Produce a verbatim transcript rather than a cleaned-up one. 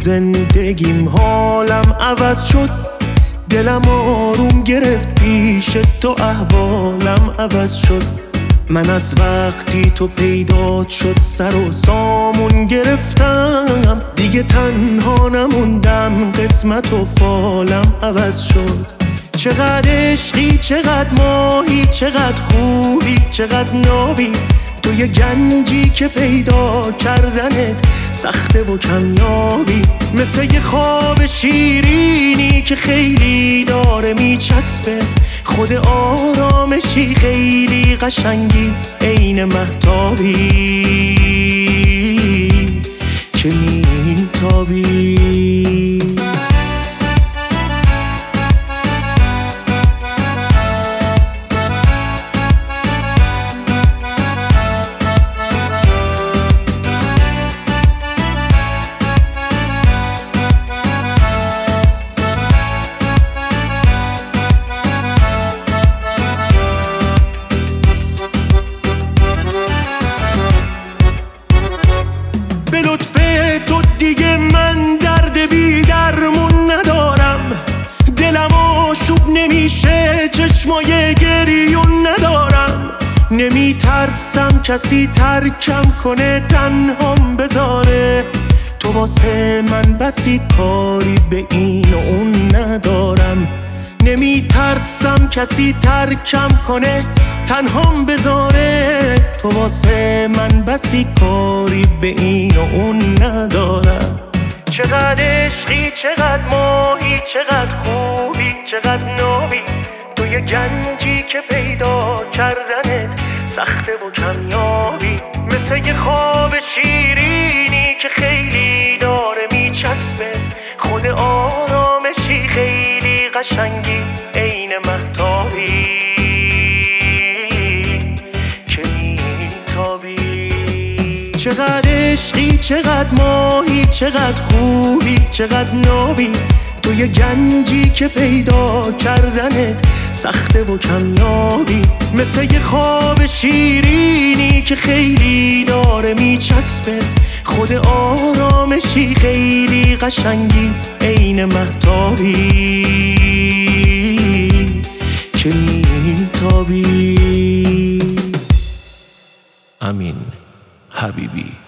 زندگیم حالم عوض شد، دلم آروم گرفت پیش تو، احوالم عوض شد. من از وقتی تو پیدا شد سر و سامون گرفتم، دیگه تنها نموندم، قسمت و فالم عوض شد. چقدر عشقی، چقدر ماهی، چقدر خوبی، چقدر نابی، تو یه گنجی که پیدا کردنت سخته و کمیابی. مثل یه خواب شیرینی که خیلی داره میچسبه، خود آرامشی خیلی قشنگی، عین مهتابی که میتابی. به لطف تو دیگه من درد بی درمون ندارم، دلم آشوب نمیشه، چشمای گریون ندارم. نمیترسم کسی ترکم کنه، تنهام بذاره، تو واسه من بسی کاری به این و اون ندارم. نمیترسم کسی ترکم کنه، تنهام بذاره، تو واسه من بسی کاری به این و اون ندارم. چقدر عشقی، چقدر ماهی، چقدر خوبی، چقدر نابی، تو یه گنجی که پیدا کردنت سخته و کمیابی. مثل یه خواب شیرینی که خیلی داره میچسبه، خود آرامشی خیلی قشنگی، عین مهتابی که میتابی. چقدر عشقی، چقدر ماهی، چقدر خوبی، چقدر نابی، تو یه گنجی که پیدا کردنت سخته و کمیابی. مثل یه خواب شیرینی که خیلی داره میچسبه، خود آرامشی خیلی قشنگی، عین مهتابی که میتابی. امین حبیبی.